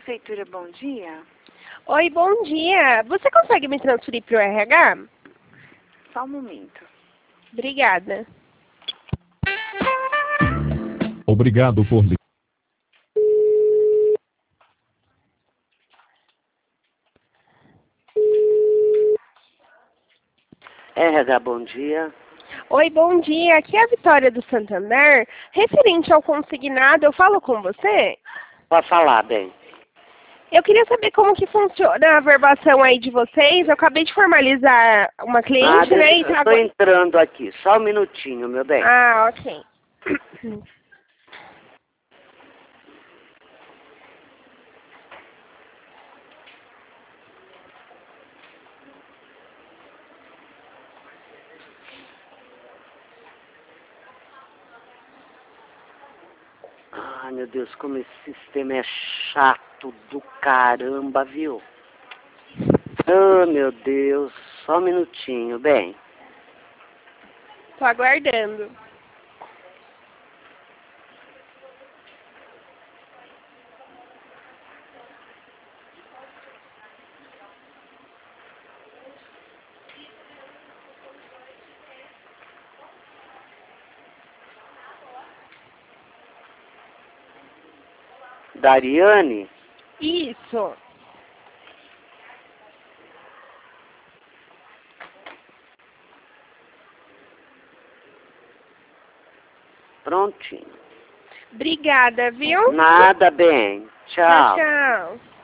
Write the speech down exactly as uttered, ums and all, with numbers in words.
Prefeitura, bom dia. Oi, bom dia. Você consegue me transferir para o R H? Só um momento. Obrigada. Obrigado por ligar. R H, bom dia. Oi, bom dia. Aqui é a Vitória do Santander. Referente ao consignado, eu falo com você? Pode falar, bem. Eu queria saber como que funciona a verbação aí de vocês. Eu acabei de formalizar uma cliente, Ah, né? deixa, E eu tá tô agora... entrando aqui. Só um minutinho, meu bem. Ah, ok. Ai, meu Deus, como esse sistema é chato do caramba, viu? Ah, meu Deus. Só um minutinho, bem. Tô aguardando. Dariane? Isso. Prontinho. Obrigada, viu? Nada, bem. Tchau, Tchau. tchau.